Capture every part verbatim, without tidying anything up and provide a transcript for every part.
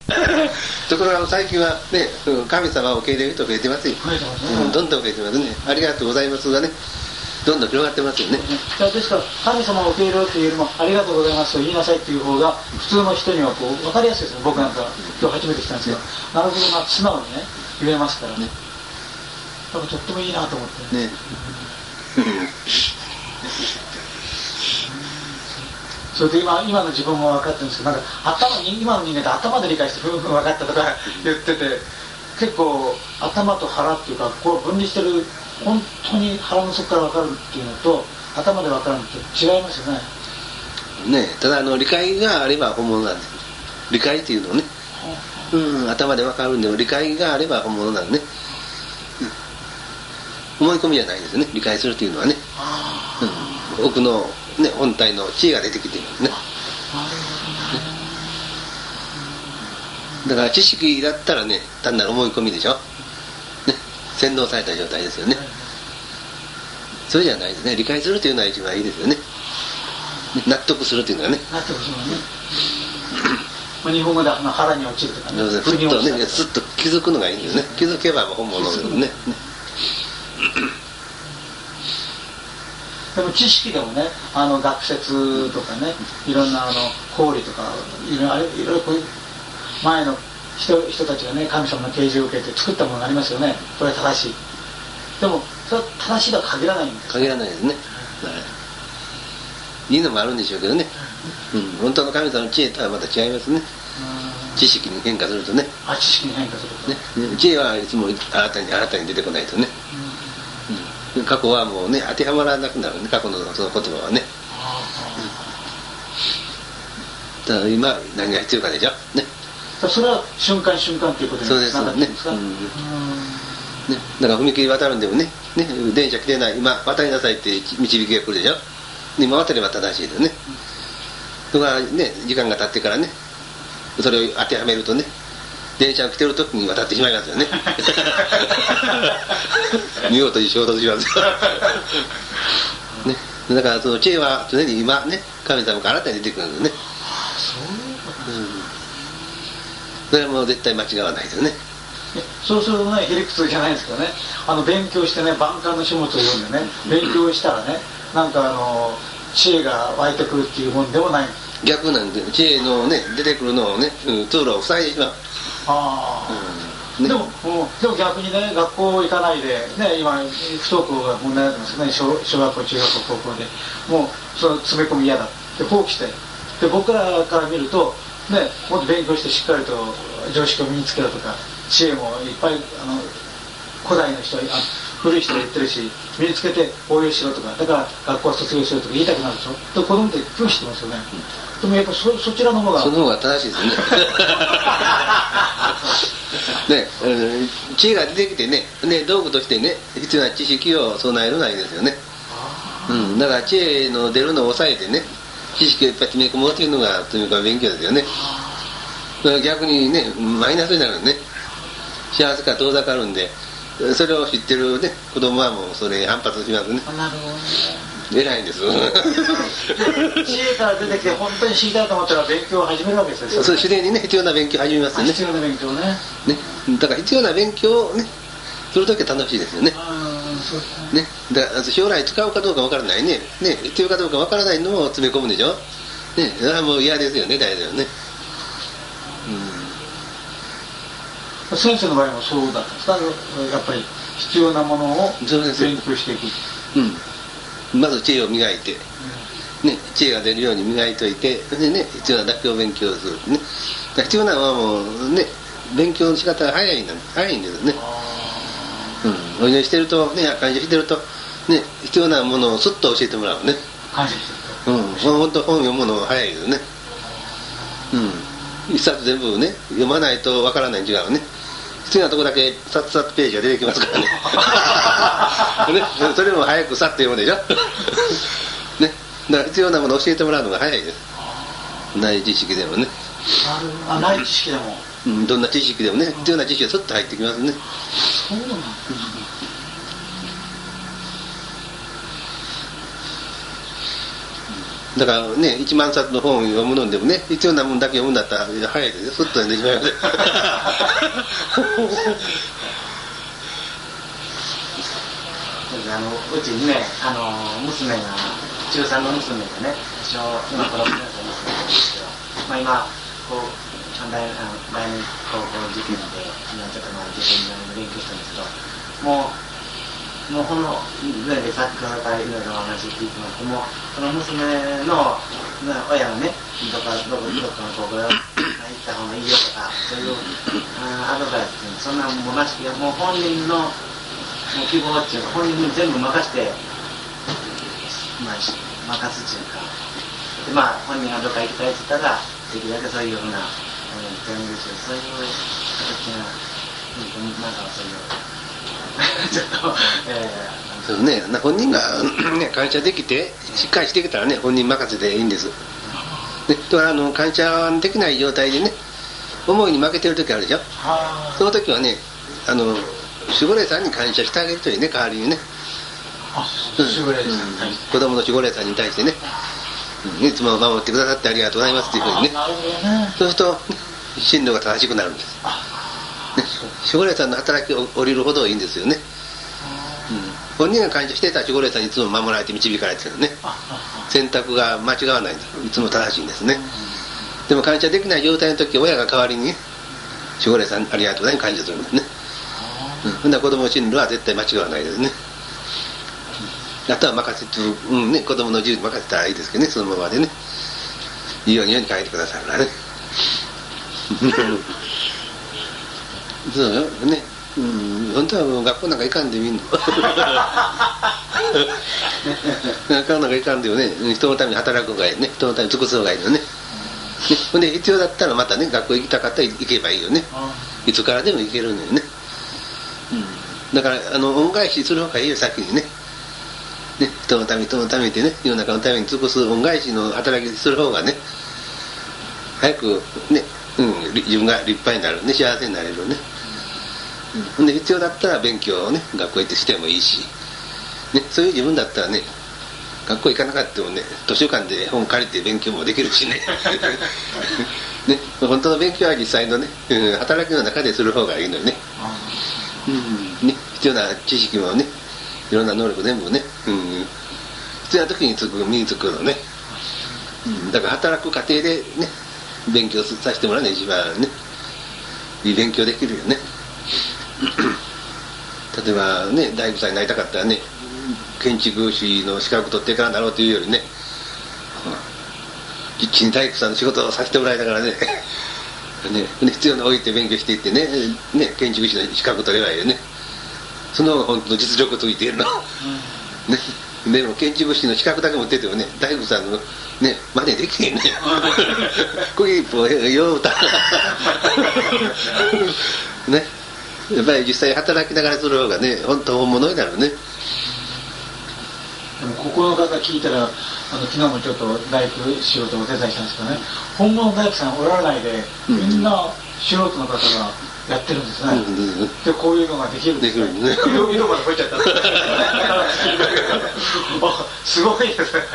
ところが最近はね、神様を受け入れる人増えてますよ。 増えてますね、 うん、どんどん増えてますね。ありがとうございますがね、どんどん広がってますよね。 ですから神様を受け入れるというよりもありがとうございますと言いなさいっていう方が普通の人にはこう分かりやすいですね。僕なんか今日初めて来たんですけど、なるほどな、素直にね言えますからね。だからとってもいいなと思ってね。それで 今, 今の自分も分かってるんですけど、なんか頭に今の人間って頭で理解してふんふん分かったとか言ってて、結構頭と腹っていうかこう分離してる、本当に腹の底から分かるっていうのと頭で分かるのって違いますよね。 ね、ただあの理解があれば本物なんです。理解っていうのをね、うん、頭で分かるんでも理解があれば本物なんでね、うん、思い込みじゃないですね。理解するっていうのはね、うん、奥のね、本体の知恵が出てきていますね。だから知識だったらね、単なる思い込みでしょ、ね、洗脳された状態ですよね。それじゃないですね。理解するというのは一番いいですよね。納得するというのはね。 納得するのね。まあ日本語で腹に落ちるとかね。 ふっとね、すっと気づくのがいいんですよね。気づけば本物ですね。 でも知識でもね、あの学説とかね、いろんなあの法理とかいろいろあれいろいろこういう前の 人, 人たちがね神様の啓示を受けて作ったものがありますよね。これは正しい。でもそれは正しいとは限らないんです。 限らないですね。はい、いいのもあるんでしょうけどね。うん、本当の神様の知恵とはまた違いますね。知識に変化するとね。 あ、知識に変化するとね。知恵はいつも新たに新たに出てこないとね。うん、過去はもうね当てはまらなくなるね。過去のその言葉はね。うん、だから今何が必要かでしょ。ね。 それは瞬間瞬間ということになってるんですか。ね、 だから踏切渡るんでもね、ね、電車来てない、今渡りなさいって導きが来るでしょ。今渡れば正しいですね。とかね、時間が経ってからね、それを当てはめるとね、電車が来てる時に渡ってしまいますよね。見事に衝突しますよ。ね、だからその知恵は常に今ね、神様から新たに出てくるんですね。それはもう絶対間違わないですよね。 そうするとね、へりくつじゃないですけどね、あの勉強してね、万感の書物を読んでね、勉強したらね、なんかあの知恵が湧いてくるっていうもんでもない。 逆なんで、知恵のね出てくるのをね、うん、通路を塞いでしまう。 ああ、うんね、でも、うん、でも逆にね、学校行かないでね、今不登校が問題になってますね。小、小学校、中学校、高校でもうその詰め込み嫌だって放棄して、で僕らから見るとね、もっと勉強してしっかりと常識を身につけろとか、知恵もいっぱいあの古代の人は古い人が言ってるし、身につけて応用しろとか、だから学校は卒業しろとか言いたくなるでしょ。で子供って拒否してますよね。でもやっぱ そ, そちらの方がその方が正しいですね。ね、うん、知恵が出てきてね、ね、道具としてね必要な知識を備えるのはいいですよね。うん、だから知恵の出るのを抑えてね、知識をいっぱい詰め込むというのが詰め込む勉強ですよね。だから逆にね、マイナスになるのね。幸せか遠ざかるんで、それを知ってるね子供はもうそれに反発しますね。 なるほどね。 偉いんです。 知恵から出てきて本当に知りたいと思ったら勉強を始めるわけですよ。 そう、自然にね必要な勉強を始めますよね。 必要な勉強ね。 ね、だから必要な勉強をねするときは楽しいですよね。 そうですね。 ね、だから将来使うかどうかわからないね、ね、必要かどうかわからないのを詰め込むでしょ。ね、それはもう嫌ですよね、大体はね。 うん、先生の場合もそうだったんですか。やっぱり必要なものを勉強していく。 うん、まず知恵を磨いて、ね、知恵が出るように磨いといて、でね、必要なだけを勉強するね。必要なのはもうね、勉強の仕方が早いんだ、早いんですね。うん、お祈りしてるとね、感謝してるとね、必要なものをすっと教えてもらうね。 感謝してると。うん、本当本読むの早いですね。うん、一冊全部ね読まないとわからない違うね。必要なとこだけさっさっページが出てきますからね。ね、それも早くさっと読むでしょ。ね、だから必要なものを教えてもらうのが早いです。ない知識でもね。 あ、ない知識でも。 うん、どんな知識でもね、必要な知識がスッと入ってきますね。 そうなんですね。 だからね、いちまんさつの本を読むのでもね、必要なもんだけ読むんだったら早いですよ、すっと読んでしまいます。 あのうちにね、あの娘が中さんの娘がね、一応今この娘なんですけど、まあ、今こう大来年高校受験で今ちょっとまあ受験の勉強したんですけど、もうもうこのぐらいでサッカーからいろいろお話聞いてもらって、もうその娘の親がね、どっかどこどっかの高校へ行った方がいいよとか、そういうアドバイスっていうのそんなもなしく、もう本人のもう希望っていうか、本人に全部任して、まあ、任すっていうか、でまあ、本人がどっか行きたいって言ったら、できるだけそういうふうな、そういう形が、なんかそういう、ちょっと、えー、そうね、本人が、ね、感謝できて、しっかりしてきたらね、本人任せていいんです。ね、だからあの感謝できない状態でね、思いに負けてる時あるでしょ。その時はね、あの守護霊さんに感謝してあげるというね、代わりにね、 守護霊さんに対して、 子供の守護霊さんに対してね、うん、いつも守ってくださってありがとうございますっていうふうにね、そうすると進路が正しくなるんです、ね、守護霊さんの働きを降りるほどいいんですよね、うん、本人が感謝していた守護霊さんにいつも守られて導かれてるのね、選択が間違わないんです、いつも正しいんですね。でも感謝できない状態の時、親が代わりに、ね、守護霊さんありがとうございます感謝するんですね。うん、子供の進路は絶対間違わないですね。あとは任せて、うんね、子供の自由に任せたらいいですけどね、そのままでね、いいようにように書いてくださるからね。そうよね、うん、本当はもう学校なんか行かんでみんの。学校なんか行かんでよね、人のために働く方がいいね、人のために尽くす方がいいよね。ほんで必要だったらまたね、学校行きたかったら行けばいいよね。いつからでも行けるのよね。うん、だからあの恩返しする方がいいよ、先にね。ね、人のため人のためってね、世の中のために尽くす恩返しの働きする方がね、早くね、うん、自分が立派になるね、幸せになれるね。うん、で必要だったら勉強をね、学校行ってしてもいいし、ね、そういう自分だったらね、学校行かなかったもね、図書館で本借りて勉強もできるしね。ね、本当の勉強は実際のね、うん、働きの中でする方がいいのよね。うん、ね、必要な知識もね、いろんな能力全部ね、うん、必要な時につく身につくのね、うん、だから働く過程でね、勉強させてもらうのが一番ね、いい勉強できるよね。例えばね、大工さんになりたかったらね、建築士の資格取ってからなろうというよりね、キッチン大工さんの仕事をさせてもらいながらね、ね、必要な置いて勉強していってね、ね、建築士の資格取ればいいよね。その方が本当の実力ついているの、うん、ね、でも建築士の資格だけ持っててもね、大工さんのね、真似できへんね。これ一歩ようたね、やっぱり実際働きながらする方がね、本当本物になるね。 でもここの方聞いたら、あの昨日もちょっと大工仕事をお手伝いしたんですけどね、本物の大工さんおらないで、みんな素人の方がやってるんですね、うん、でこういうのができるんですね、できるね、色まで超えちゃったすごいですね、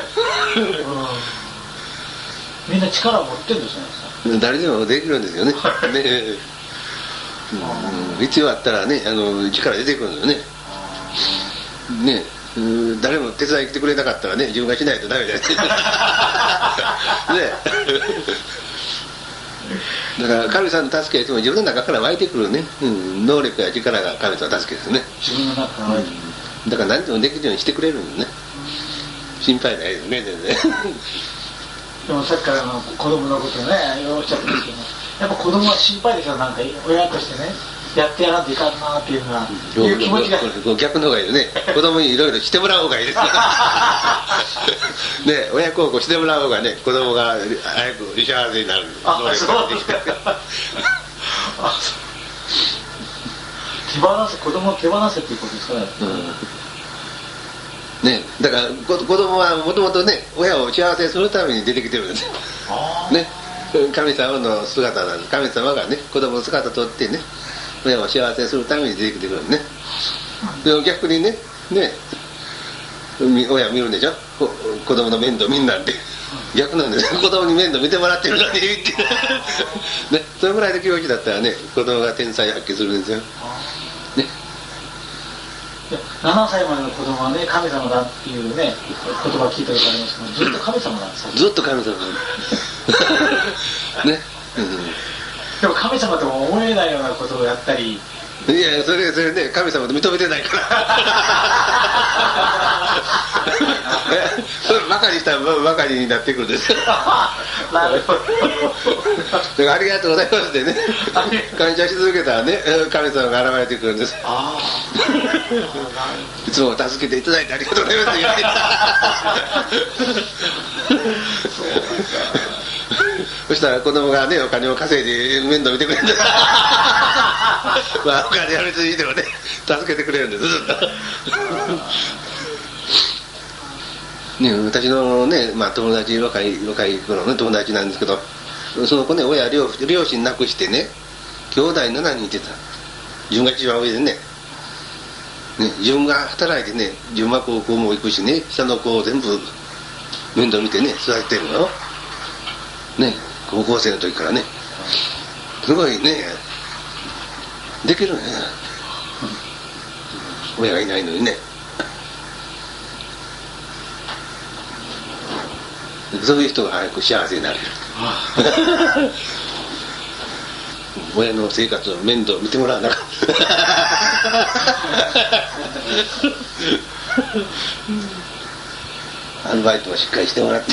うん、みんな力を持ってるんですね。 誰でもできるんですよね。ね、うん、必要あったらね、あの力出てくるんだよね。ね、うん、誰も手伝いに来てくれなかったらね、自分がしないとダメだよね。だから神様の助けはいつも自分の中から湧いてくるね、うん、能力や力が神様の助けですね。 自分の中から湧いてくる、 うん、だから何でもできるようにしてくれるんね。心配ないですね、全然。 でもさっきからの子供のことね、おっしゃってますけども、やっぱ子供は心配ですよ、なんか親としてね、やってやらんといかんなっていうのが、いう気持ちが。 逆の方がいいよね。子供にいろいろしてもらう方がいいです。ね、親孝行してもらう方がね、子供が早く幸せになる能力ができて。 手放す、子供を手放せっていうことですから。 うん、ね、だから子供はもともとね、親を幸せにするために出てきてるんですよ。ね、神様の姿なんです。神様がね、子供の姿をとってね、親を幸せにするために出てきてくるね。でも逆にね、ね、親見るんでしょ、子供の面倒見んなんて。 逆なんです子供に面倒見てもらってるのに言ってね、それぐらいの教育だったらね子供が天才発揮するんですよ、ね、 ななさいまでの子供はね神様だっていうね言葉聞いたことありますけど、ずっと神様なんですよ。 ずっと神様ね、うん、 でも神様とも思えないようなことをやったり、 いやそれそれね神様と認めてないからそればかりしたらばかりになってくるんですなるほどだからありがとうございますってね感謝し続けたらね神様が現れてくるんです。 あいつも助けていただいてありがとうございますそしたら子供がねお金を稼いで面倒見てくれるんですまあお金やめついてもね助けてくれるんですずっとね、私のね、まあ、友達若い若い頃の友達なんですけど、その子ね親 両, 両親亡くしてね兄弟しちにんいてた。自分が一番上でねね自分が働いてね自分は高校も行くしね下の子を全部面倒見てね育ててるのね高校生の時からねすごいねできるね親がいないのにね。そういう人が早く幸せになれる親の生活の面倒を見てもらわなかったアルバイトはしっかりしてもらって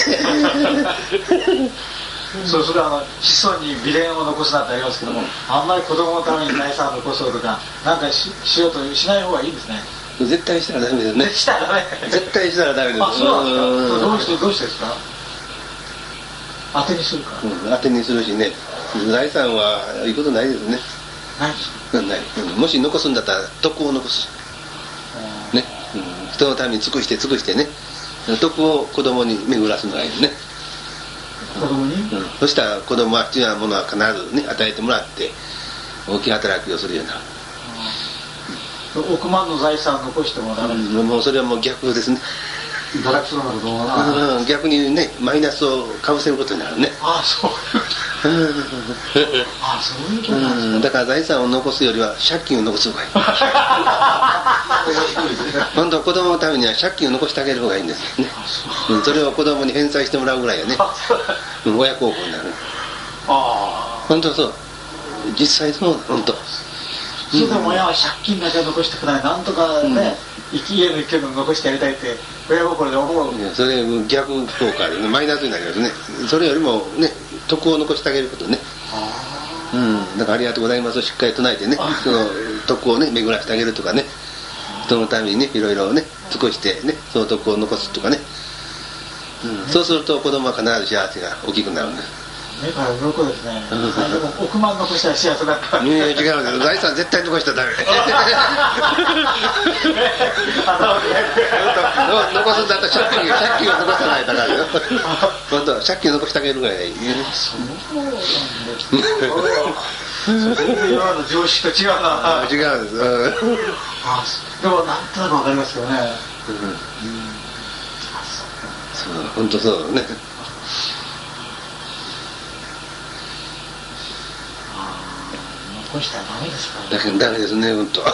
そうそれはあの子孫に美伝を残すなんてありますけども、あんまり子供のために財産を残そうとかなんか し, しようとしない方がいいですね。 絶対したらダメですね。 したらダメ絶対したらダメです。 あ、そうなんですか。どうしてどうしてですか。当てにするから、 うん、当てにするしね財産はいいことないですね。 ないですかない、うん、もし残すんだったら徳を残す、ねうん、人のために尽くして尽くしてね徳を子供に巡らすのがいいですね。 子供に、 うん、そしたら子供は必要なものは必ずね与えてもらって大きい働きをするようになる。 億万の財産を残してもダメです、 うん、もうそれはもう逆ですね。 堕落するのかどうか、 うん、逆にねマイナスをかぶせることになるね。 ああそうああそういうことなんですか、 うん、だから財産を残すよりは借金を残す方がいい本当は子供のためには借金を残してあげる方がいいんですね。うん、それを子供に返済してもらうぐらいやね、うん、親孝行になる。 ああ本当そう実際そう本当。 それでも親は借金だけは残してくれない、なんとかね、うん、家の一軒を残してやりたいって親心で思う。 いやそれ逆効果で、ね、マイナスになりますね。それよりもね徳を残してあげることね。うん、だからありがとうございますをしっかり唱えてねその徳をね巡らしてあげるとかね人のためにねいろいろね尽くしてねその徳を残すとかね、うん、そうすると子供は必ず幸せが大きくなるんです。 目から鱗ですね。でも億万残したら幸せだった。 いや違うんですよ財産絶対残したらダメ残すんだったら借金借金を残さないとダメよ本当借金を残してあげるぐらいがいい。 そうなんですね。全然今の常識と違うな。 違うんです、うん、 あでもなんとなくわかりますよね、 うんうん、そう本当そうだね。 残したらダメですからね。 だけどダメですね本当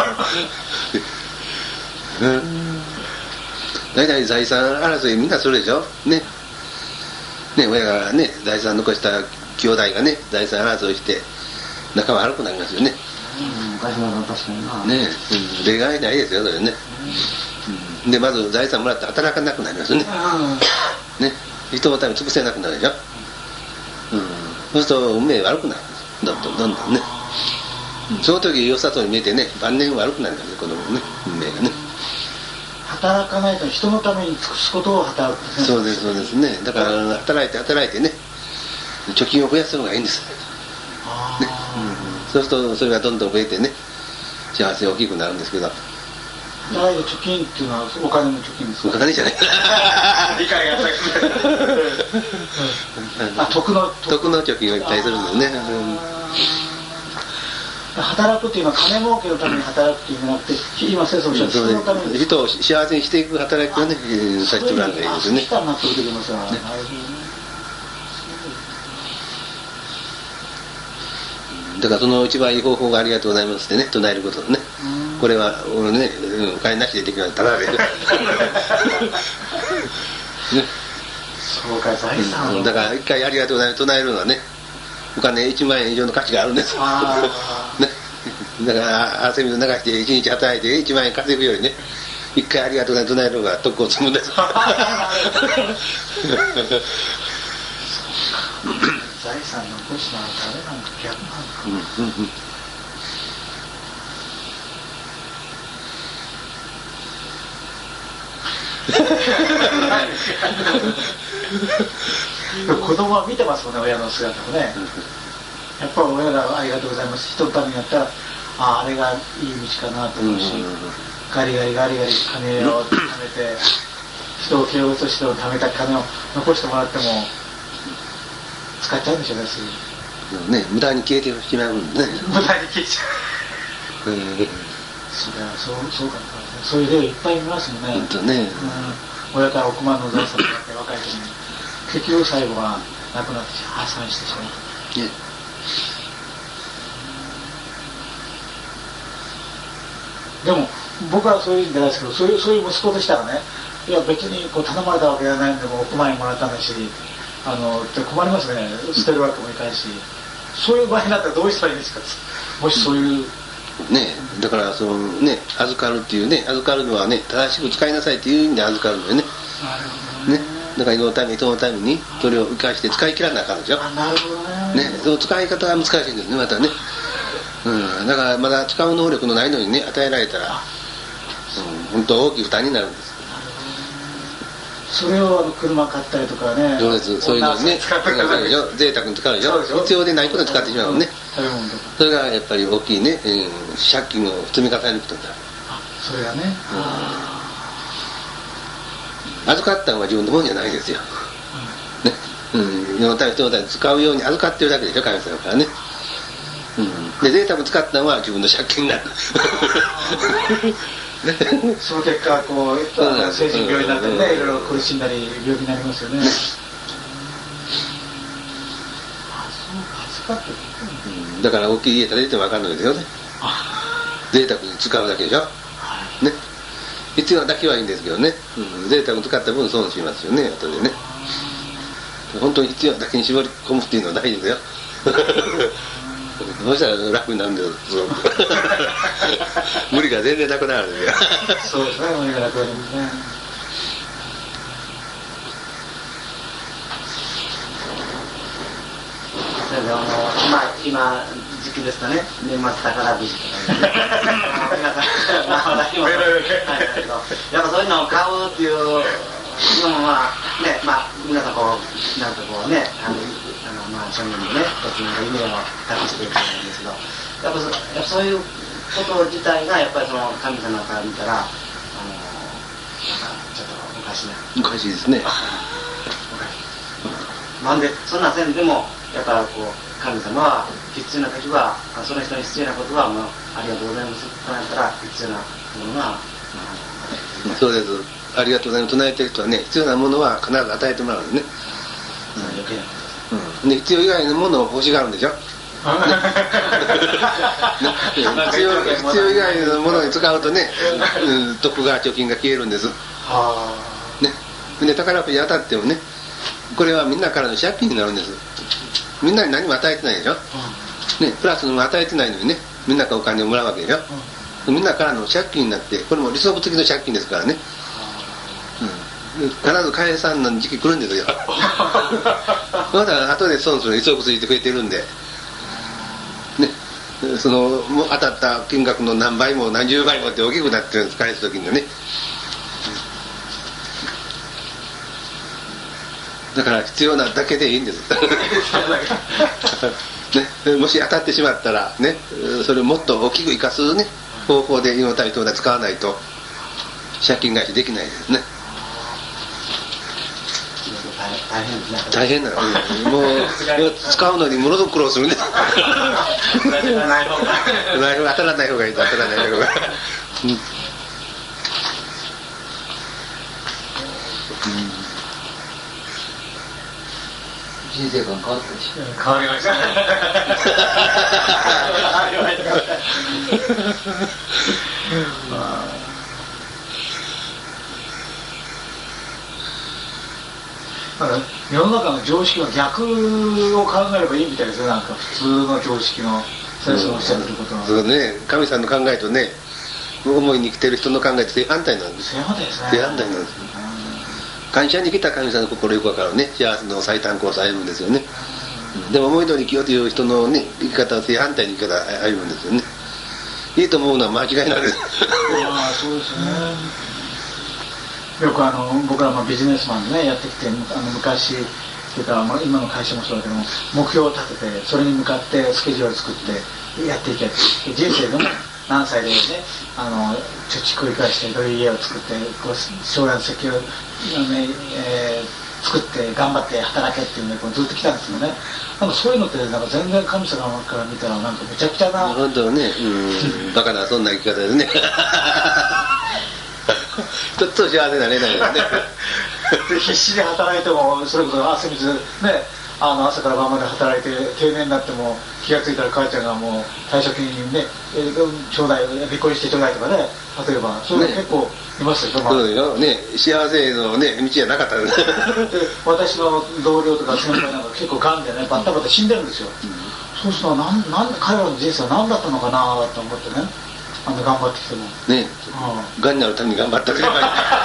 大体財産争いみんなするでしょね。ね親がね財産残した兄弟がね財産争いして仲悪くなりますよね。 うん、昔は確かになね、うん、例外ないですよそれね、うん、でまず財産もらって働かなくなりますよね、うん、ね人のために尽くせなくなるでしょ、うん、そうすると運命悪くなるどんどんどんどんね、うん、その時良さそうに見えてね晩年悪くなりますよ子供のね運命がね。 働かないと人のために尽くすことを働く、 ね、そうですそうですね。だから働いて働いてね貯金を増やすのがいいんです、ねうん、そうするとそれがどんどん増えてね幸せが大きくなるんですけど。 働いて貯金っていうのはお金の貯金ですか。 お金じゃない理解があ徳の徳の貯金をいっぱいするんですね、 働くっていうのは金儲けのために働くっていうんじゃなくて、今先生おっしゃった人のために人を幸せにしていく働きをね、させてもらうのがいいですね。 そういう納得できますよね。 だからその一番いい方法がありがとうございますってね、唱えることね。これは俺ね、お金なしでできるのはただで。ね、 そうか、財産、 だから一回ありがとうございます唱えるのはね、お金いちまんえん以上の価値があるんです。ね、だから汗水流していちにち働いていちまんえん稼ぐよりね、一回ありがとうございます唱える方が得を積むんです。 財産の残すのは誰なんか逆なんか、 うんうんうん、 子供は見てますもんね、親の姿をね。やっぱり親がありがとうございます人のためにやったら、ああ、あれがいい道かなと思うし、ガリガリガリガリ金を貯めて人を蹴落として貯めた金を残してもらっても使っちゃうんでしょうね、すぐね、無駄に消えてしまうんでね。 無駄に消えちゃう。うんそれはそうそうかもそういう例いっぱい見ますもんね。 本当ね、 うん、親から億万の財産があって若い時に結局最後は亡くなって破産してしまう、ね、でも僕はそういうんじゃないですけど、そういうそういう息子としたらね、いや別にこう頼まれたわけじゃないんでも億万円もらったんだし、あの困りますね、捨てるわけもいかんし、そういう場合になったらどうしたらいいんですか、もしそういう。 ね、だからそのね、預かるっていうね、預かるのはね、正しく使いなさいっていう意味で預かるのよね。 なるほどね。ね、 だから世のために人のためにそれを生かして使い切らなあかんでしょ。 あ、なるほどね。 ね、その使い方が難しいんですね、またね。うん、だからまだ使う能力のないのにね、与えられたら、うん、本当大きい負担になるんです。 それをあの車買ったりとかね、 そうです、そういうのにね、贅沢に使うでしょ、必要でないことに使ってしまうのね。それがやっぱり大きいね、うん、借金を積み重ねることになる。 あ、それがね、 うん、預かったのは自分のもんじゃないですよ、うん、ね、うん、世のため人のために使うように預かってるだけでしょ、神様からね、うん、で贅沢使ったのは自分の借金になる。 ね、その結果こう精神病になってね、いろいろ苦しんだり病気になりますよね。あ、そうか、預かってる、 うん、だから大きい家建てても分かんないですよね。贅沢に使うだけでしょ、はい、ね、必要だけはいいんですけどね、うん、贅沢に使った分損しますよね、後でね。本当に必要だけに絞り込むっていうのは大事ですよ。そうしたら楽になるんですよ。無理が全然なくなるんですよ。 そうですね、無理がなくなるんですね。 あのまあ今時期ですとね、年末宝くじとか皆さんまあ私もやっぱそういうのを買うっていうのもまあね、まあ皆さんこうなんかこうね、あのまあ庶民のね、一つの夢を託していくんですけど、やっぱ そ, やっぱそういうこと自体がやっぱりその神様から見たら、あのなんかちょっとおかしいな。 おかしいですね。 なんでそんな線でもやっぱこう神様は必要な時はその人に必要なことはもうありがとうございますとなったら必要なものは、まあ、そうです。ありがとうございます唱えてる人はね、必要なものは必ず与えてもらうんでね。 その余計なうん、で必要以外のものを欲しがるんでしょ。ね、必要必要以外のものに使うとね、うん、徳が貯金が消えるんです。ね、で宝くじ当たってもね、これはみんなからの借金になるんです。みんなに何も与えてないでしょ、ね、プラスの与えてないのにね、みんなからお金をもらうわけでしょ、みんなからの借金になって、これも利息付きの借金ですからね、うん、必ず返さんの時期来るんですよ。まだ後で損する利息ついてくれてるんで、ね、その当たった金額の何倍も何十倍もって大きくなってるんです、返す時にね。だから必要なだけでいいんです。ね、もし当たってしまったらね、それをもっと大きく生かすね方法で祈ったりとか使わないと借金返しできないですね。 大変ですね。 大変なの、うん、もう使うのにものすごく苦労するねない方が当たらない方がいいと当たらない方がうん、 人生観変わったでしょ。 変わりましたねだから世の中の常識の逆を考えればいいみたいですよ。なんか普通の常識の先生のおっしゃってることは、 そうね、神さんの考えとね思いに生きてる人の考えって正反対なんです。 正反対ですね。 正反対なんですよ。感謝に来た神さんの心よく分かるね、幸せの最短コースを歩むんですよね、うん、でも思い通り生きようという人のね生き方は正反対に生き方を歩むんですよね。いいと思うのは間違いなんですああそうですね。よくあの僕らもビジネスマンでねやってきて、あの昔っていうか、まあ、今の会社もそうだけども、目標を立ててそれに向かってスケジュールを作ってやっていけ、人生でも何歳でねあの貯蓄繰り返してどういう家を作ってこう将来の設計を、ねえー、作って頑張って働けっていうのでこうずっと来たんですよね。なんかそういうのってなんか全然神様から見たらなんかめちゃくちゃな本当ね、うんバカなそんな生き方ですねちょっと幸せになれないよねで必死で働いてもそれこそ汗水ねあの朝から晩まで働いて定年になっても気がついたら母ちゃんがもう退職金ねちょうだい離婚してちょうだいとかね、例えばそういうの結構いますよ、ね、 そうだよね、幸せのね道じゃなかったで私の同僚とか先輩なんか結構がんでねバッタバタ死んでるんですよ、うん、そうするとなんなん彼らの人生は何だったのかなと思ってね、あの頑張ってきてもね、うん、がんになるために頑張ったけど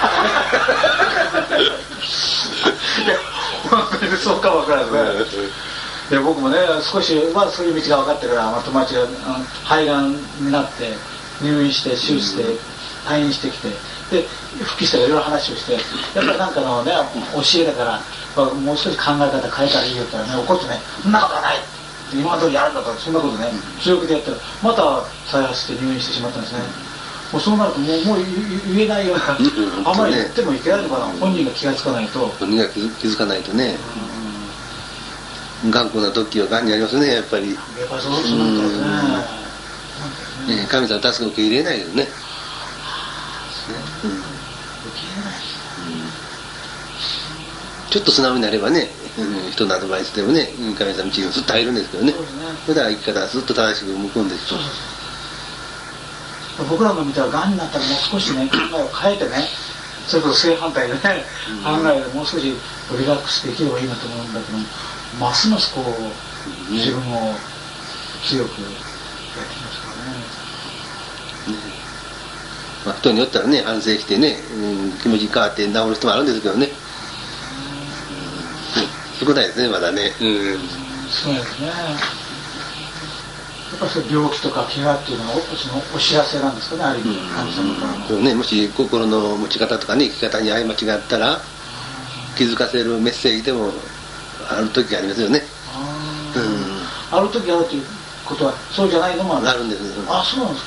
本当にそうかも分からないですねで僕もね少し、まあ、そういう道が分かってから、まあ、友達が肺がんになって入院して手術して退院してきてで復帰したらいろいろ話をしてやっぱりなんかのね教えだから、まあ、もう少し考え方変えたらいいよって言ったらね怒ってねそんなことはない今までやるんだからそんなことね強気でやったらまた再発して入院してしまったんですね。もうそうなるともう、もう言えないような、うん、あまり言ってもいけないのかな、本人が気がつかないと本人が気づかないとね、うん、頑固な時はがんにありますね、やっぱりやっぱりそうそうなんですね、 うんね、神様の助けを受け入れないよね、ね、うん、受け入れない、うん、ちょっと素直になればね、うん、人のアドバイスでもね神様の道がずっと入るんですけどね、それでは生き方はずっと正しく向くんですよ。 僕らの見たらがんになったらもう少しね考えを変えてね、それこそ正反対でね、うん、考えでもう少しリラックスできればいいなと思うんだけど、ますますこう自分を強くやってきますからね、 ね、まあ、人によったらね安静してね、うん、気持ち変わって治る人もあるんですけどね、うん、少ないですねまだね、うん、 少ないですね。やっぱりそういう病気とか怪我っていうのはそのお知らせなんですかね、ある意味神様からの、 うんね、もし心の持ち方とかね生き方に過ちがあったら気づかせるメッセージでもある時ありますよね。あ、 うん、ある時あるということはそうじゃないのもあるあるんです。 あ、そうなんですか、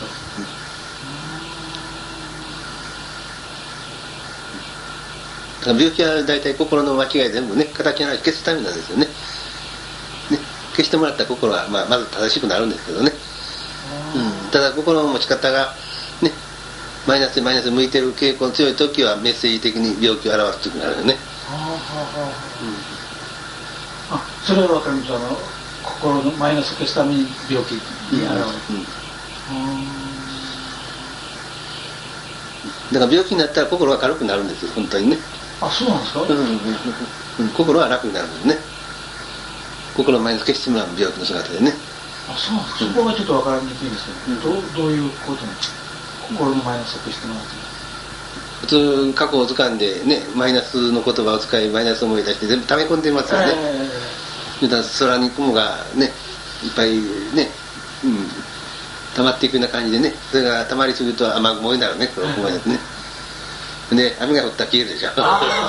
うん、病気は大体心の間違い全部ね形の消すためなんですよね。消してもらった心は、まあ、まず正しくなるんですけどね、うん、ただ心の持ち方がねマイナスマイナス向いてる傾向の強い時はメッセージ的に病気を表す時になるよね。 あ、それは分かります。あの心のマイナスを消すために病気に現れる、うんうん、 だから病気になったら心が軽くなるんですよ本当にね。 あ、そうなんですか、うんうんうん、心は楽になるんですね。心のマイナス消してもらう病気の姿でね。 あ、そうなんですか、うん、そこがちょっと分かりにくいんですけど、うん、ど, どういうことなんですか、心のマイナスを消してもらうって普通過去を掴んでねマイナスの言葉を使いマイナスを思い出して全部溜め込んでますよね、えー、だから空に雲がねいっぱいね、うん、溜まっていくような感じでね、それが溜まりすぎると雨雲になるね、この雲ですね、で雨が降ったら消えるでしょ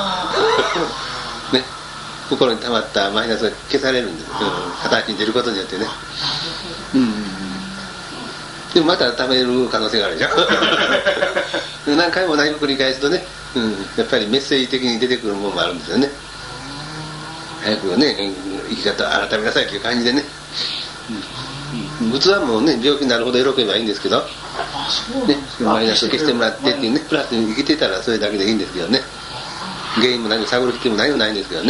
ね、心に溜まったマイナスが消されるんです、うん、形に出ることによってね、うん、でもまた溜める可能性があるでしょ何回も何も繰り返すとね、うん、やっぱりメッセージ的に出てくるものもあるんですよね。 早くね生き方を改めなさいという感じでね、うん、普通はもうね病気になるほど喜べばいいんですけど、ね、マイナスを消してもらってっていうね、プラスに生きてたらそれだけでいいんですけどね、原因も何も探る必要も何もないんですけどね。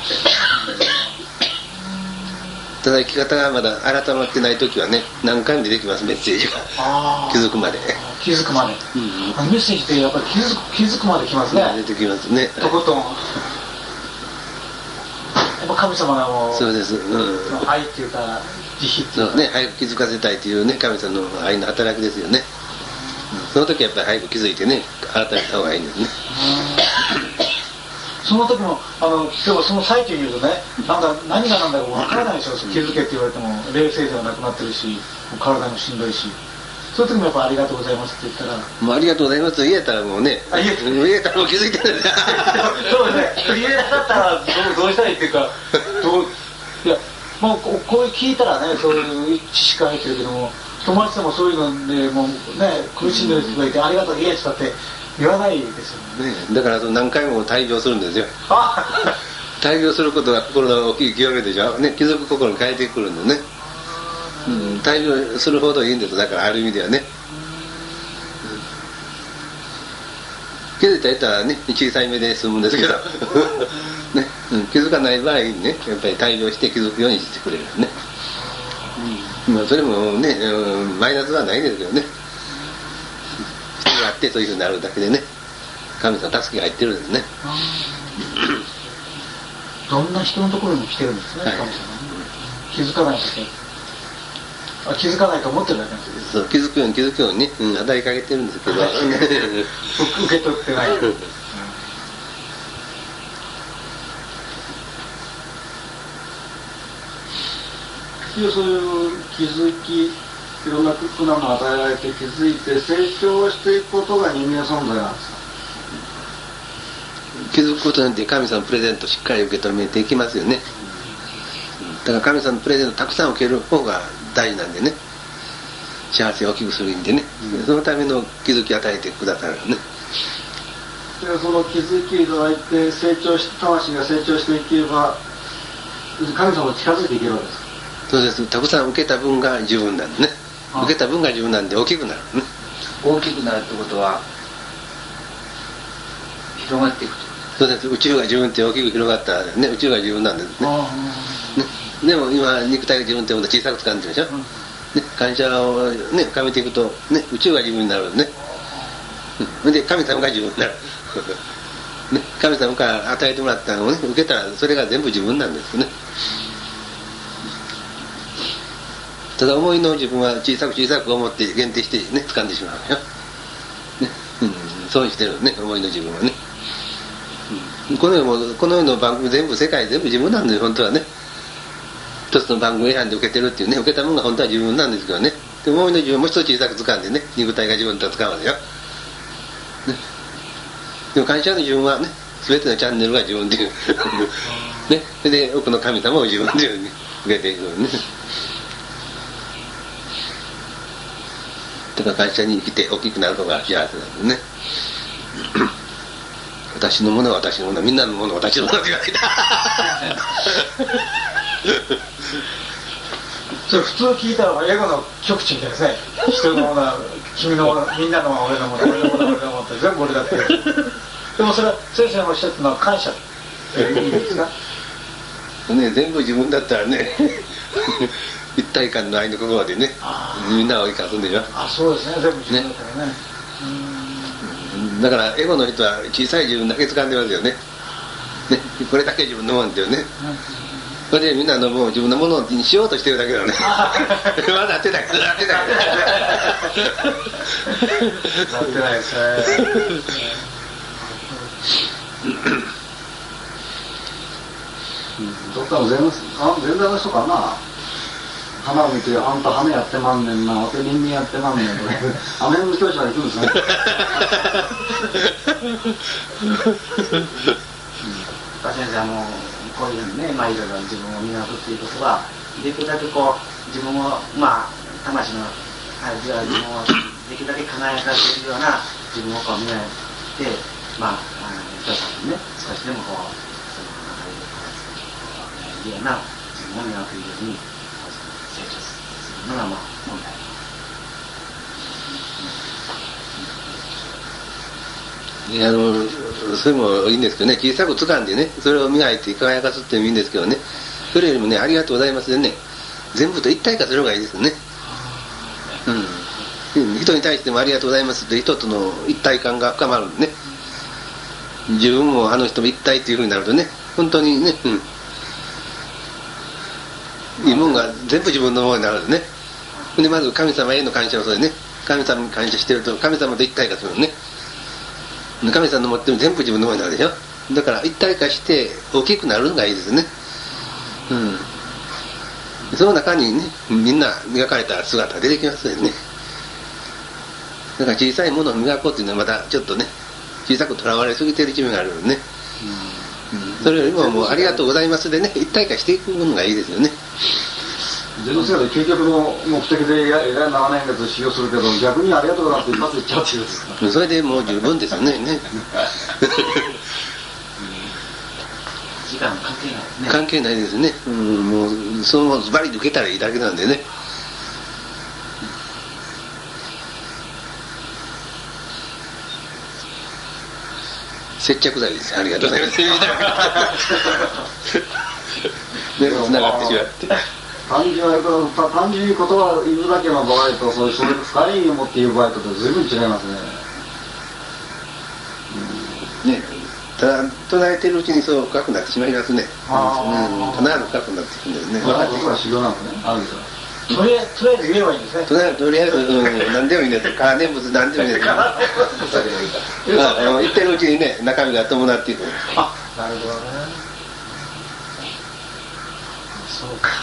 ただ生き方がまだ改まってない時はね、何回も出てきます、メッセージが。気づくまで気づくまで、うん、メッセージってやっぱり気づく、気づくまで来ますね。 出てきますね、 とことん。やっぱ神様がもうそうです、うん、 愛っていうか慈悲っていうかね、早く気づかせたいというね、神様の愛の働きですよね、うん、その時はやっぱり早く気づいてね改めた方がいいんですね。 その時もあのでもその最中に言うとね、なんか何が何だか分からないでしょ、気づけって言われても冷静ではなくなってるし、体もしんどいし、そういう時もやっぱありがとうございますって言ったら、 もうありがとうございますと言えたらもうね、 あ言えた言えたらもう気づいてるんだそうですね、言えなかったらどう、どうしたらいいっていうか、どういやもうこうこう聞いたらね、そういう知識が入ってるけども、友達でもそういうのでもうね苦しんでる人がいて、ありがとう言えって言ったって言わないですよね。 ね、だから何回も退場するんですよ。退場することが心の大きい極めでしょ、ね、気づく心に変えてくるんでね、うん、退場するほどいいんです。だからある意味ではね、うん、気づいたら言ったらね小さい目で済むんですけど、ね、うん、気づかない場合にねやっぱり退場して気づくようにしてくれるね、うん、まあ、それもね、うん、マイナスはないんですけどね、あってそういうふうになるだけでね、神様助けが入ってるんですね。 どんな人のところに来てるんですね、はい、神様ね。気づかないとあ気づかないと思ってるだけなんですよ。 そう気づくように気づくようにね、うん、働きかけてるんですけど受け取ってない、うん、 そういう気づき、いろんな苦難が与えられて気づいて成長していくことが人間存在なんですか。 気づくことなんて神様のプレゼントをしっかり受け止めていきますよね。だから神様のプレゼントをたくさん受ける方が大事なんでね、幸せを大きくする意味でね、うん、そのための気づきを与えてくださるね。 でその気づきいただいて成長し魂が成長していけば神様に近づいていけるわけですか。 そうです。たくさん受けた分が十分なんでね、受けた分が自分なんで大きくなるね。 大きくなるってことは広がっていくと。 そうです。宇宙が自分って大きく広がったらね、宇宙が自分なんですね。ね、でも今肉体が自分ってこと小さく掴んでるでしょ、うん、ね、感謝をね深めていくとね、宇宙が自分になるね、うん、で神様が自分になるね、神様から与えてもらったのをね受けたらそれが全部自分なんですね。ただ思いの自分は小さく小さく思って限定してね掴んでしまうよ、ね、うん、そうしてるね、思いの自分はね、うん、この世もこの世の番組全部世界全部自分なんですよ本当はね。一つの番組を選んで受けてるっていうね、受けたものが本当は自分なんですけどね、で思いの自分もう一つ小さく掴んでね、肉体が自分とは掴まないよ、ね、でも感謝の自分はね全てのチャンネルが自分っていうね、それで奥の神様を自分っていうふうに受けていくね。だから感謝に生きて大きくなる方が幸せなんですね。私のものは私のもの、みんなのものは私のものって言われたそれ普通聞いたらエゴの極致みたいですね。人のものは君のもの、みんなのは俺のもの、俺のものは俺のものって全部俺だって。でもそれは先生のおっしゃったのは感謝っていう意味ですかね。全部自分だったらね一体感の愛の心でね、みんなを生かすんでしょ。 あ、そうですね、全部自分だったらね。 ね、だからエゴの人は小さい自分だけ掴んでますよね。ね、これだけ自分のものっていうね。それでみんなのもう自分のものにしようとしてるだけだね。まだなってない、なってない。 なってないですね。 どっかの前座の人かな、花を見て、あんた花やってまんねんな、お手人にやってまんねんとか、あの辺の教師まで行くんですね。 先生、あのこういうふうにね、まあいろいろ自分を磨くっていうことは、できるだけこう自分をまあ魂のあるいは自分をできるだけ輝かせるような自分をこう磨いて、まあ人さんにね少しでもこうそのきれいな自分を磨くように成長するのがまあ本来。 あのそれもいいんですけどね、小さく掴んでね、それを磨いて輝かすってもいいんですけどね、それよりもね、ありがとうございますでね、全部と一体化する方がいいですよね。うん、人に対してもありがとうございますって人との一体感が深まるんでね、自分もあの人も一体っていうふうになるとね、本当にね、うん、いいもんが全部自分のものになるんでね。でまず神様への感謝をそれね、神様に感謝してると神様と一体化するのね。神様の持ってる全部自分のものになるでしょ。だから一体化して大きくなるのがいいですね。うん、その中にね、みんな磨かれた姿が出てきますよね。だから小さいものを磨こうっていうのはまたちょっとね、小さくとらわれすぎてる一面があるのね、うんうん、それよりももうありがとうございますでね、一体化していくものがいいですよね。 自分の世界で究極の目的で長年月修行するけど、逆にありがとうございますって一発言っちゃうっていうんですか。 それでもう十分ですよね。ね時間関係ないですね。 関係ないですね。うん、もうそのままズバリ抜けたらいいだけなんでね。接着剤です。ありがとうございます。でも繋がってしまって。 単純に単純に言葉を言うだけの場合と、そういうそういう深い意味を持って言う場合と随分違いますね。 うん、ね、ただ唱えてるうちにそう深くなってしまいますね。あ、うん、唱える深くなっていくんですね。 分かっていくのは修行なのね。あるんですよ。 とりあえず、とりあえず言えばいいんですね。 とりあえず、うん、何でもいいんです。カーネ物何でもいいんです。あの言ってるうちにね、中身が伴っていく。 あ、なるほどね。そうか。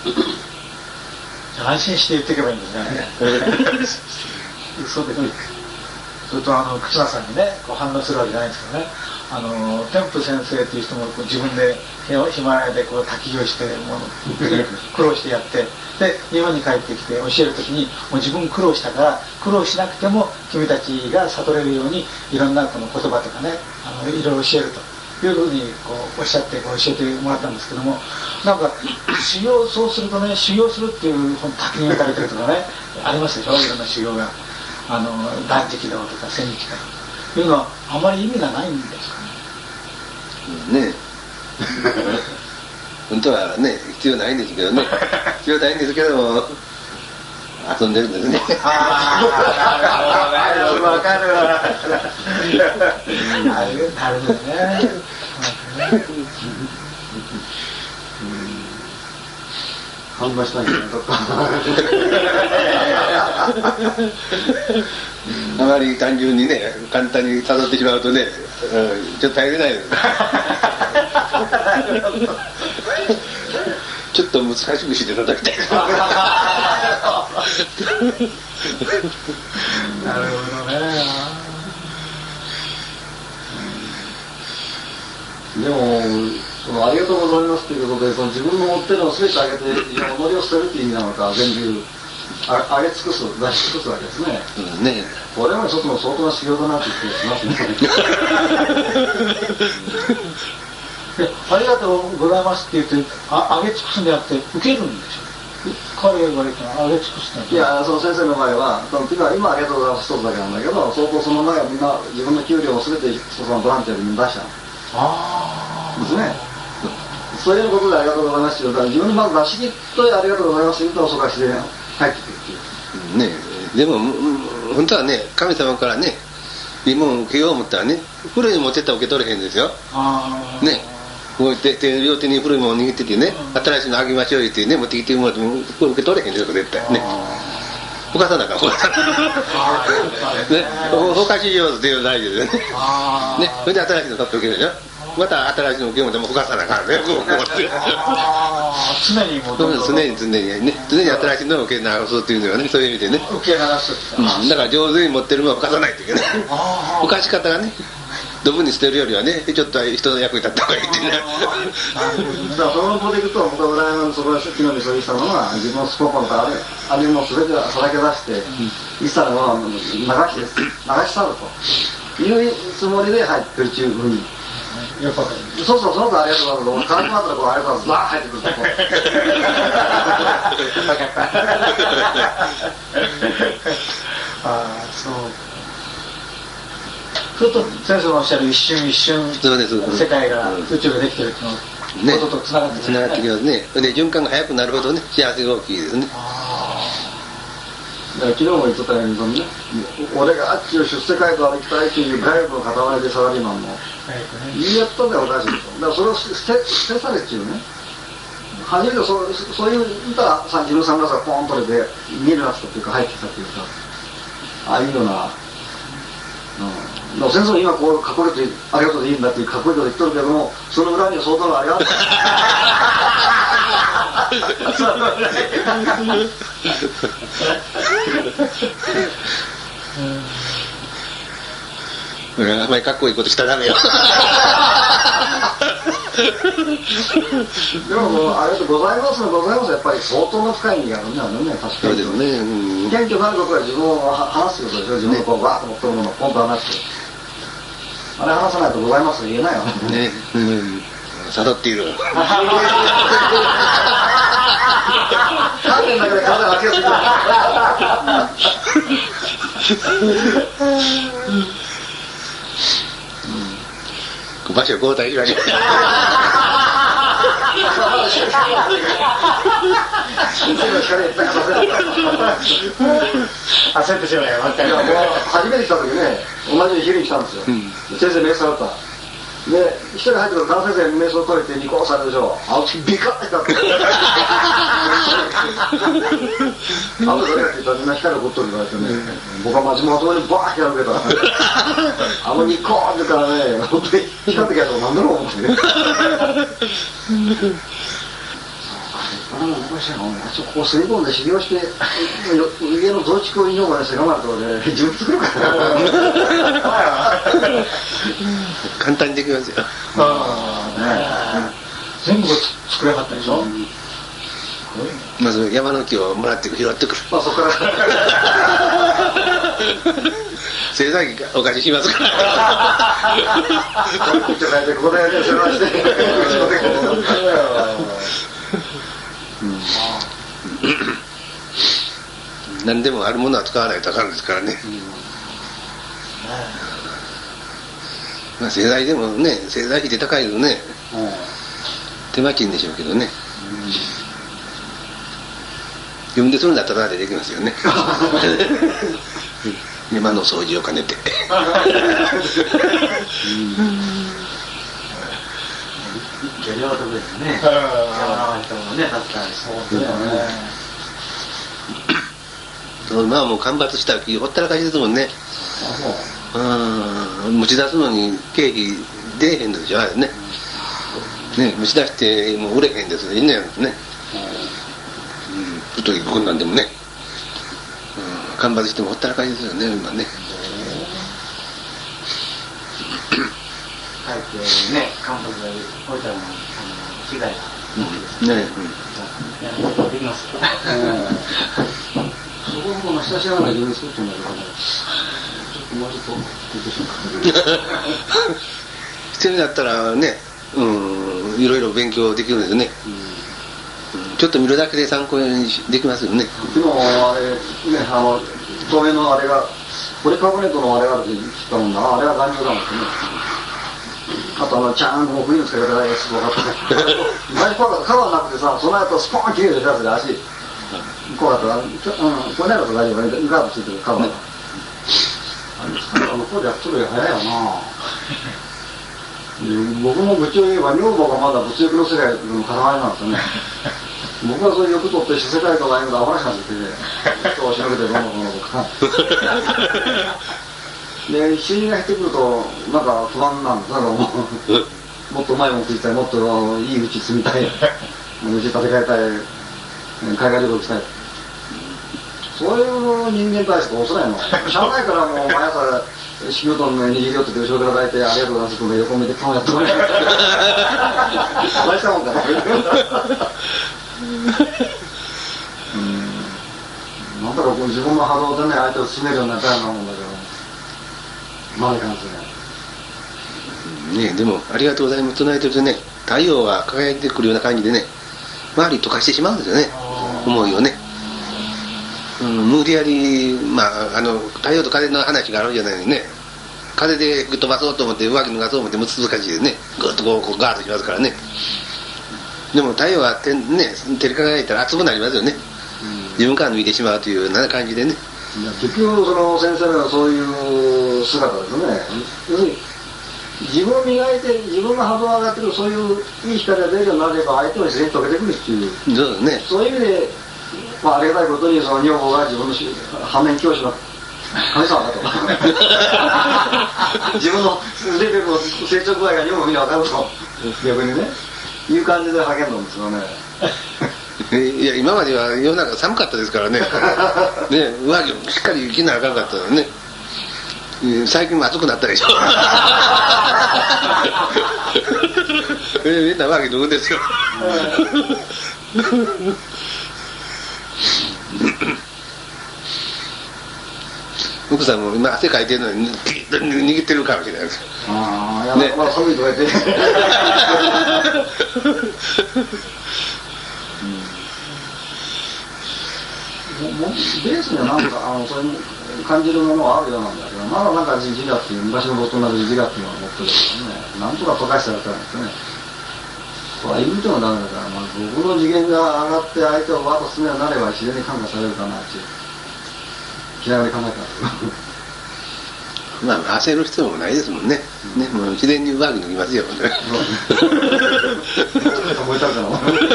じゃあ安心して言っていけばいいんですね。嘘で。それとあの忽那さんにね、こう反応するわけじゃないんですけどね。あの天賦先生っていう人もこう自分でヒマラヤでこう滝行してもう苦労してやって。で日本に帰ってきて教えるときにもう自分苦労したから苦労しなくても君たちが悟れるようにいろんなこの言葉とかねあのいろいろ教えるというふうにこうおっしゃってこう教えてもらったんですけども、なんか修行そうするとね、修行するっていう滝に打たれてるとかねありますでしょ、いろんな修行があの断食だとか千日だというのはあまり意味がないんですかね。 ね本当はね、必要ないんですけどね、必要ないんですけども、遊んでるんですね。 ああ、わかるわ。なるなるほどね。 販売したいんじゃないか。 あまり単純にね、簡単に辿ってしまうとね、うん、ちょっと耐えれないです。ちょっと難しくして叩きたい。 なるほどね。 でもそのありがとうございますということで、その自分の持ってるのを全てあげて己を捨てるっていう意味なのか、全部ああげ尽くす、出し尽くすわけですね。 うんね。 これも一つの相当な修行だなって気がしますね。 ありがとうございますって言ってあげ尽くすんじゃなくて受けるんでしょ。彼が言われたらあげ尽くすって。 いや、その先生の場合は今ありがとうございます一つだけなんだけど、相当その前はみんな自分の給料を全て一つのボランティアでみんな出したの。ああ。ですね。そういうことでありがとうございますって言うと、自分のまず出し切ってありがとうございますって言うと、そこから自然に入ってくるっていう。 ね、でも本当はね、神様からね、いいもん受けよう思ったらね、古いの持ってったら受け取れへんですよ。あね、こう手手両手に古いもの握っててね、新しいのあげましょう言ってね、持ってきてもらってもこれ受け取れへんですよ絶対ね。ほかさなあかん、ほかさなあかん。ね、ほかし上手っていうの大事ですよね。ね、それで新しいの買っておけるでしょ。また新しいの受けようともほかさなあかんね。 常にもう常に常にね、常に新しいのを受け流すっていうのはね、そういう意味でね。 受け流す。 うん、だから上手に持ってるものをほかさないといけない。ほかし方がね、ドブに捨てるよりはね、ちょっと人の役に立った方がいいってね。 だからその方でいくと、僕は裏山のそこで昨日にそう言ったのは、自分のスコープからあれ、あれも全てさらけ出して、一切のものを流して、流し去るというつもりで入ってるっていうふうによくわかる。 そうそう、その子ありがとうございます。金子あったらこうありがとうございます。わー入ってくるとこああ、そう。そうすると先生のおっしゃる一瞬一瞬そうです、 世界が、宇宙ができてるっていうのね、 こととつながってつながってきますね。で循環が早くなるほどね、幸せが大きいですね。 昨日も言ってたように、そのね、俺があっちを出世街道歩きたいっていう外部の塊でサラリーマンの言いやったんだよ、おかしいでしょ。だからそれを捨て捨て去れっていうね、初めてそうそういう歌さん自分さんがさポーンと出て見えるやつっていうか入ってきたっていうか、ああいうような、うん、だから先生今こうかっこよくてありがとうでいいんだっていうかっこいいこと言っとるけども、その裏には相当のあれがあった。 うん、あんまりかっこいいことしたらダメよ。 でももうありがとうございますのございますやっぱり相当の深い意味があるんだよね、確かに。 そうですね。うん、 謙虚になることは自分を話すことでしょ。自分のこうバーッと持ってるものをポンと話して、あれ話さないとございますと言えないよね。 ね、うん、悟っている。 観念だけで体が開けやすい。 場所交代しましょう。 焦ってしまうよ、 初めて来た時ね、同じ昼に来たんですよ。うん、先生瞑想だった。で、一人入ってくると、先生瞑想取れてニコされるでしょ。あの時ビカッてしたって。あの誰かって言ったらみんな光を取っとるからってね、僕は真面目なところにバーッてやるけど、あのニコーってからね、本当に光ってきたら何だろう思ってね。あの昔はここ吸い込んで修行して家の増築を祈るまで狭まるとね、自分作るから簡単にできますよ。 あ、ね、全部作れなかったでしょ。 まず山の木をもらって拾ってくる。 まあそこから正座機お貸ししますから。 ここで世話して。 何でもあるものは使わないとあかんですからね。まあ製材でもね、製材費って高いけどね、手間賃でしょうけどね。自分でするんだったらでできますよね。山の掃除を兼ねて。 両得ですね。山の人もね、助かるし。そうだよね。 まあもう間伐した木ほったらかしですもんね。うん、持ち出すのに経費出えへんでしょ、あれね。ね、持ち出してもう売れへんですよ、いいんやんですね。うん、太いこんなんでもね、うん、間伐してもほったらかしですよね、今ね。 帰ってね、間伐で置いたら被害が大きいですね。 やることできますよ。 そこはもう下知らないで作ってんだけどね、ちょっともうちょっと出てしまう。 必要だったらね、うん、いろいろ勉強できるんですよね。うん、ちょっと見るだけで参考にできますよね。 昨日あれね、あの透明のあれがポリカーボネートのあれがあるって言ったもんだな、あれは頑丈だもんね。あとあのちゃんと冬の使い方がすごかった。前怖かった、カバーなくてさ、その後スポーン切れるやつで足。怖かった、うん、これならと大丈夫ね、ガードついてるカバーが。あの方でやっとるよ早いよな。僕も愚痴を言えば女房がまだ物欲の世界の塊なんですよね。僕はそういう欲取って世界とないのでアホらしなんですけど、人をしのげてるものこの僕は。で収入が減ってくるとなんか不安なんです。なんかもうもっとうまいもん食いたい、もっといい家住みたい、家建て替えたい、海外旅行行きたい。そういう人間対して恐れないの。しゃあないからもう毎朝支給丼の握り寄ってて後ろから抱いてありがとうございますって横目で顔やってもらえる。大したもんかな。うん、なんだろう、自分の波動でね相手を進めるようになったようなもんだけど、まだいかんですね。 ね、でもありがとうございます唱えてるとね、太陽が輝いてくるような感じでね、周り溶かしてしまうんですよね、思いをね、うん、無理やり、まあ、あの太陽と風の話があるじゃないのにね、風で飛ばそうと思って上着脱がそう思って難しいでね、ぐっとこうこうガーッとしますからね。でも太陽がて、ね、照り輝いたら熱くなりますよね、うん、自分から抜いてしまうというような感じでね。 いや結局その先生のそういう姿ですね。要するに自分を磨いて自分の波動が上がってる、そういういい光が出るようになれば相手も自然に溶けてくるっていう、 そうですね、 そういう意味で、まあ、ありがたいことにその女房が自分の反面教師の神様だと自分のレベルの成長具合が女房に分かると逆にねいう感じで励んだんですよね。 いや今までは世の中寒かったですからねね、上着をしっかり着なあかんかったのね。最近も暑くなったでしょみんな上着脱ぐんですよ奥さんも今汗かいてるのにギッと握ってるかもしれないです。 ああ、やっぱ、ね、まあ寒いとか言ってももベースにはなんかあのそういう感じるものはあるようなんだけど、まだなんか自我っていう昔のことになる自我っていうのを持ってるからね、なんとか溶かしてやったらいいんですね。そうは言うてもダメだから、まあ、僕の次元が上がって相手をわざと進めになれば自然に感化されるかなっていう気長に考えてます。 まあ焦る必要もないですもんね。うん、ね、もう自然に上着脱ぎますよ。ね。 覚えたかな。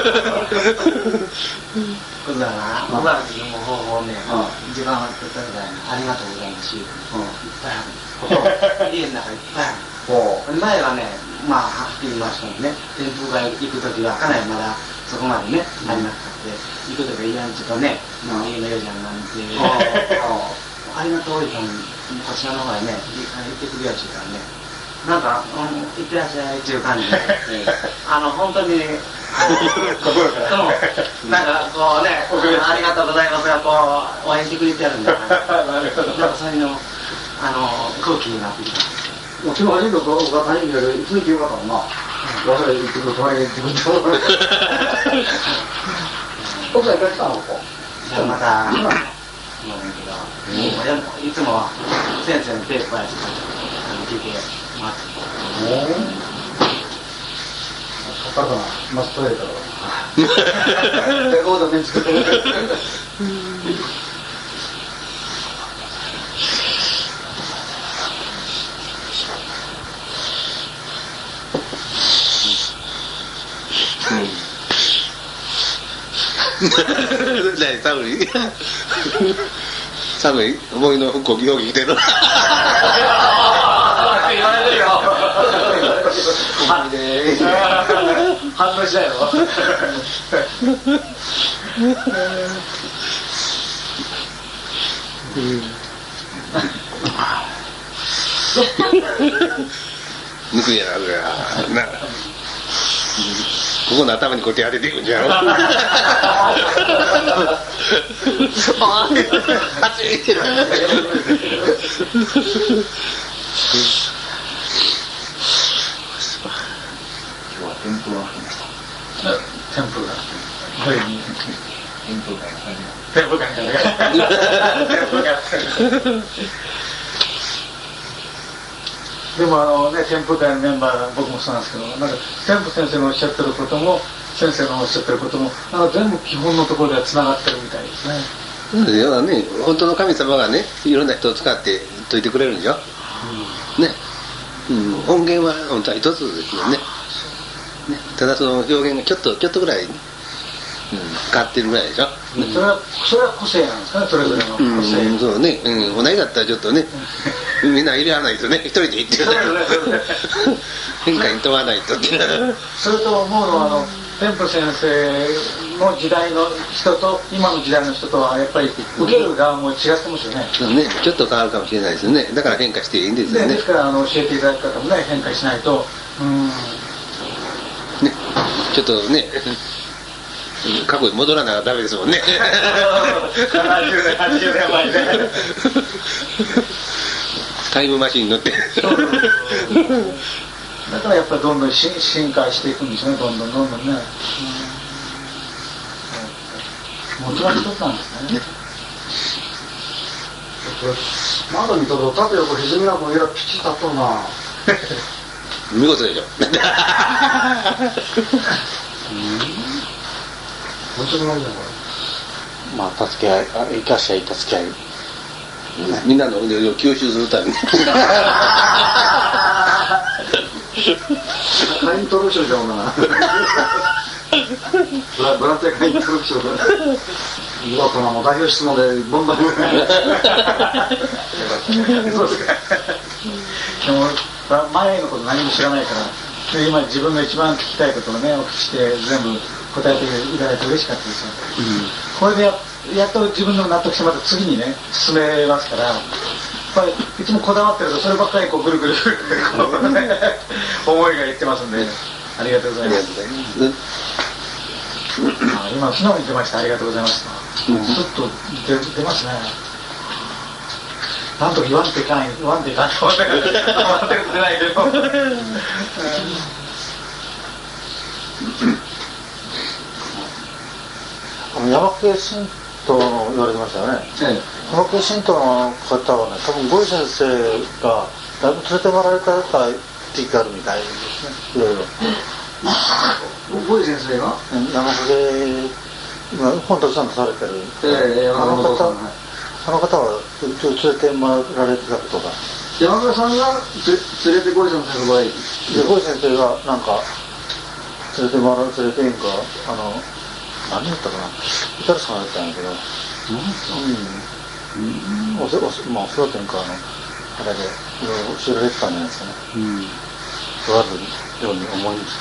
これだな、上着の方法ね、一番ありがとうございますし、いっぱいある。家の中いっぱいある。前はね、まあはっきり言いましたもんね、天風が行くときはかなりまだそこまでね、ありなくて、行くときは家んちとね、家のようじゃんなんて、ありがとう言うと、こちらの方へね、行ってくるやつからね、なんか、うん、行ってらっしゃいっていう感じで、あの、本当に、なんかこうね、ありがとうございますが、こう、応援してくれてやるんだから、なんかそういうの、あの、空気になってきたんです。 昨日初めて僕が他人見るいつに決めよかったもんな。忘れて行ってくる、隣に行ってくると。奥さん行かれたのこじゃあまた、もういつも先生のテープやし聞いてもらって。 かかるかな、まずトイレから。レコード見つけて。 寒い寒い思いの復興儀表記来てる。言われるよ。 反応しないの。 抜くんやなそれはな。ここの頭にこうやって当てていくんじゃろ。熱いってる。今日は天風が吹きました。 天風が。 天風が。 天風が。でもあのね、天風会のメンバー僕もそうなんですけど、なんか天風先生のおっしゃってることも先生のおっしゃってることもなんか全部基本のところではつながってるみたいですね。 そうですよね。本当の神様がね、いろんな人を使って説いてくれるんでしょ。うん、ね、うん、音源は本当は一つですよね。ね、ただその表現がちょっとちょっとぐらい、うん、変わってるぐらいでしょ。 うん、それはそれは個性なんですかね、それぞれの個性。 うん、そうね、うん、同じだったらちょっとね。みんな入れらないとね、一人で行ってる変化に問わないとって。 それと思うのはあの天風先生の時代の人と今の時代の人とはやっぱり受ける側も違ってますよね。 そうね、ちょっと変わるかもしれないですよね。だから変化していいんですよね。 ですからあの教えていただく方もね変化しないと、うん、 ね、ちょっとね。過去に戻らなきゃダメですもんね。 ななじゅうねんはちじゅうねんまえね。 タイムマシンに乗ってだからやっぱりどんどんし進化していくんでしょうね、どんどんどんどんね。元は一つなんですね。 窓見とると縦横歪みなくいらピチッと立っとるな。 見事でしょ。 面白くないじゃんこまあ助け合い、生かし合い助け合い。 みんなの腕を吸収するために。 れ。会員登録賞じゃんな。ブラボランティア会員登録賞だ。見事なもう代表質問でボンバン。そうですか。 でも前のこと何も知らないから、で今自分が一番聞きたいことをねお聞きして全部答えていただいて嬉しかったですよ。うん、これで や, やっと自分の納得してまた次にね進めますから。やっぱりいつもこだわってるとそればっかりこうぐるぐるぐるこう、ね、思いが言ってますんで、ありがとうございます。あ今素直に出ました。ありがとうございます。うん、ちょっと 出, 出ますね。なんとか言わんといかない、言わんといかない、言わんといかない、言わんといかないけど。山系神道の言われてましたよね。ええ、山系神道の方はね、多分ゴイ先生がだいぶ連れてもらわれた時期があるみたいですね。いろいろ。 ゴイ先生が山系今本たくさんされてる。 ええ、 あの方、あの方は連れて回られてたことが。 山倉さんが連れてゴイ先生の場合、 ゴイ先生がなんか連れて回られてんかあの何やったかな、イタルさんやったんやけど、うん、うん、おせおせまあお世話店かあのあれでいろいろ教えられてたんじゃないですかね。うん、とあるように思います。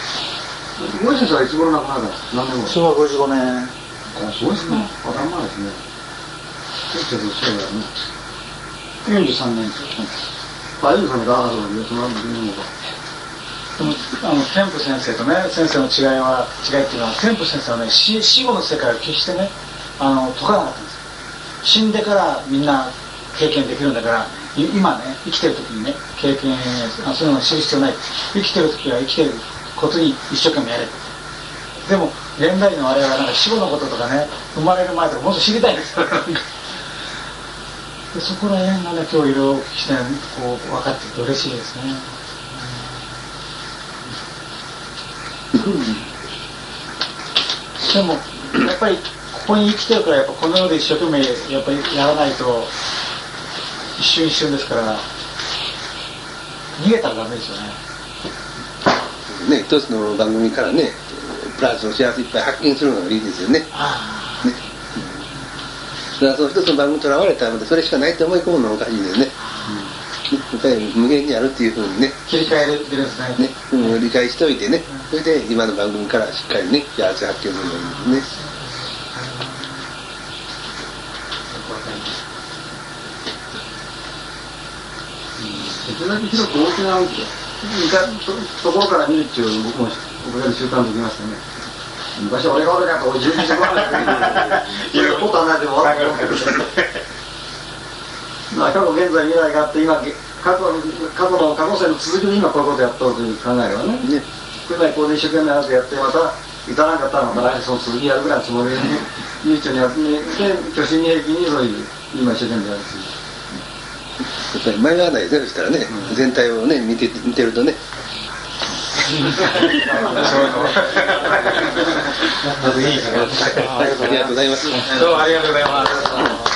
ゴイ先生はいつ頃亡くなるんですか？何年後？ 昭和ごじゅうごねん。 あ、そうですか。あ、だんまですね。ちょっとそうだよね。よんじゅうさんねん。あ、よんじゅうさんねんか。あ、そうですね。その後にもか。 でもあの天賦先生とね先生の違いは違いっていうのは、天賦先生はね 死, 死後の世界を決してねあの解かなかったんですよ。死んでからみんな経験できるんだから、今ね生きてる時にね経験あそういうのを知る必要ない。生きてる時は生きてることに一生懸命やれ。でも現代の我々はなんか死後のこととかね生まれる前とかもっと知りたいんですよ。でそこら辺がね今日いろいろお聞きしてこう分かってて嬉しいですね。でもやっぱりここに生きてるからやっぱこの世で一生懸命やっぱりやらないと一瞬一瞬ですから逃げたらダメですよね。 ね、一つの番組からねプラスの幸せいっぱい発見するのがいいですよね。ああ、ね、だからその一つの番組にとらわれたらそれしかないと思い込むのがおかしいですね。うん、やっぱり無限にあるっていうふうにね切り替えれるんですね。 ね、うん、理解しておいてね、それで今の番組からしっかりね幸せ発見するのがいいですね。 できるだけ広く大きなところから見るっていう僕も僕らの習慣できましたね。昔俺が俺がこう準備してもらっていろいろことはないでも分かるけど過去現在未来があって今過去過去の過去世の続きで今こういうことやっとるという考えがね、ね、これこうで一生懸命やってやってまた至らなかったらまた来年その続きやるぐらいのつもりでね悠長にやって虚心平気にそういう今一生懸命やるっていう。 やっぱり迷わないですね。そしたらね、うん、全体をね見て見てるとね。ありがとうございます。 どうもありがとうございます。